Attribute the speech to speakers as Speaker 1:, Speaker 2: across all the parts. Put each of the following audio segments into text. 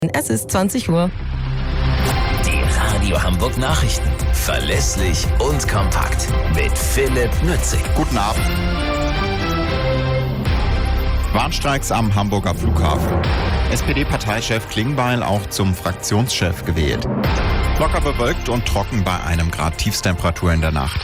Speaker 1: Es ist 20 Uhr.
Speaker 2: Die Radio Hamburg Nachrichten. Verlässlich und kompakt. Mit Philipp Nützig.
Speaker 3: Guten Abend. Warnstreiks am Hamburger Flughafen. SPD-Parteichef Klingbeil auch zum Fraktionschef gewählt. Locker bewölkt und trocken bei 1 Grad Tiefstemperatur in der Nacht.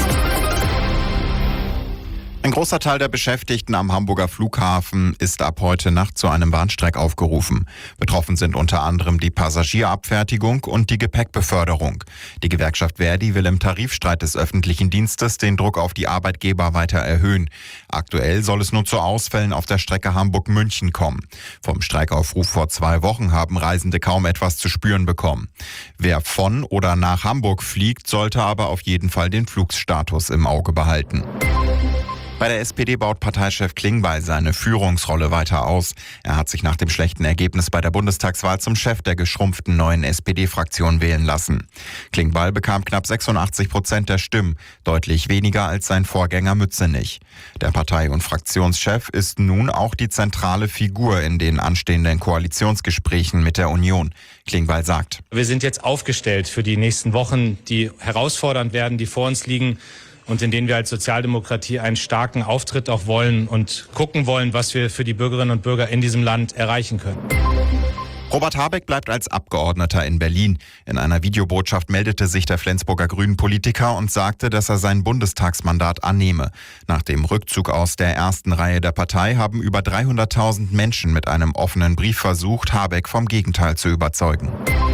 Speaker 3: Ein großer Teil der Beschäftigten am Hamburger Flughafen ist ab heute Nacht zu einem Warnstreik aufgerufen. Betroffen sind unter anderem die Passagierabfertigung und die Gepäckbeförderung. Die Gewerkschaft ver.di will im Tarifstreit des öffentlichen Dienstes den Druck auf die Arbeitgeber weiter erhöhen. Aktuell soll es nur zu Ausfällen auf der Strecke Hamburg-München kommen. Vom Streikaufruf vor 2 Wochen haben Reisende kaum etwas zu spüren bekommen. Wer von oder nach Hamburg fliegt, sollte aber auf jeden Fall den Flugstatus im Auge behalten. Bei der SPD baut Parteichef Klingbeil seine Führungsrolle weiter aus. Er hat sich nach dem schlechten Ergebnis bei der Bundestagswahl zum Chef der geschrumpften neuen SPD-Fraktion wählen lassen. Klingbeil bekam knapp 86% der Stimmen, deutlich weniger als sein Vorgänger Mützenich. Der Partei- und Fraktionschef ist nun auch die zentrale Figur in den anstehenden Koalitionsgesprächen mit der Union. Klingbeil sagt:
Speaker 4: Wir sind jetzt aufgestellt für die nächsten Wochen, die herausfordernd werden, die vor uns liegen. Und in denen wir als Sozialdemokratie einen starken Auftritt auch wollen und gucken wollen, was wir für die Bürgerinnen und Bürger in diesem Land erreichen können.
Speaker 3: Robert Habeck bleibt als Abgeordneter in Berlin. In einer Videobotschaft meldete sich der Flensburger Grünen-Politiker und sagte, dass er sein Bundestagsmandat annehme. Nach dem Rückzug aus der ersten Reihe der Partei haben über 300.000 Menschen mit einem offenen Brief versucht, Habeck vom Gegenteil zu überzeugen.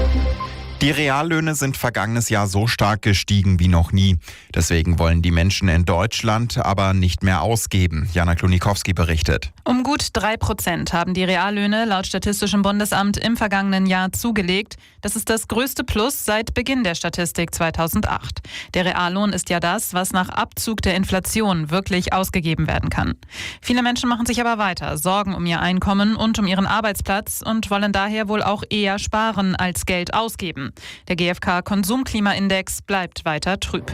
Speaker 3: Die Reallöhne sind vergangenes Jahr so stark gestiegen wie noch nie. Deswegen wollen die Menschen in Deutschland aber nicht mehr ausgeben. Jana Klonikowski berichtet.
Speaker 5: Um gut 3% haben die Reallöhne laut Statistischem Bundesamt im vergangenen Jahr zugelegt. Das ist das größte Plus seit Beginn der Statistik 2008. Der Reallohn ist ja das, was nach Abzug der Inflation wirklich ausgegeben werden kann. Viele Menschen machen sich aber weiter Sorgen um ihr Einkommen und um ihren Arbeitsplatz und wollen daher wohl auch eher sparen als Geld ausgeben. Der GfK-Konsumklimaindex bleibt weiter trüb.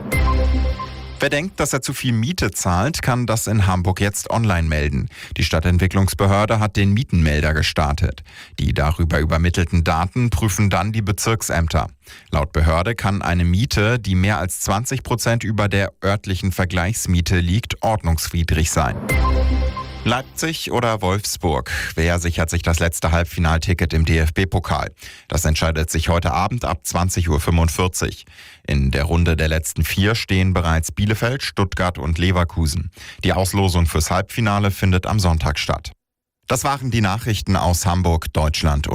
Speaker 3: Wer denkt, dass er zu viel Miete zahlt, kann das in Hamburg jetzt online melden. Die Stadtentwicklungsbehörde hat den Mietenmelder gestartet. Die darüber übermittelten Daten prüfen dann die Bezirksämter. Laut Behörde kann eine Miete, die mehr als 20% über der örtlichen Vergleichsmiete liegt, ordnungswidrig sein. Leipzig oder Wolfsburg? Wer sichert sich das letzte Halbfinalticket im DFB-Pokal? Das entscheidet sich heute Abend ab 20.45 Uhr. In der Runde der letzten 4 stehen bereits Bielefeld, Stuttgart und Leverkusen. Die Auslosung fürs Halbfinale findet am Sonntag statt. Das waren die Nachrichten aus Hamburg, Deutschland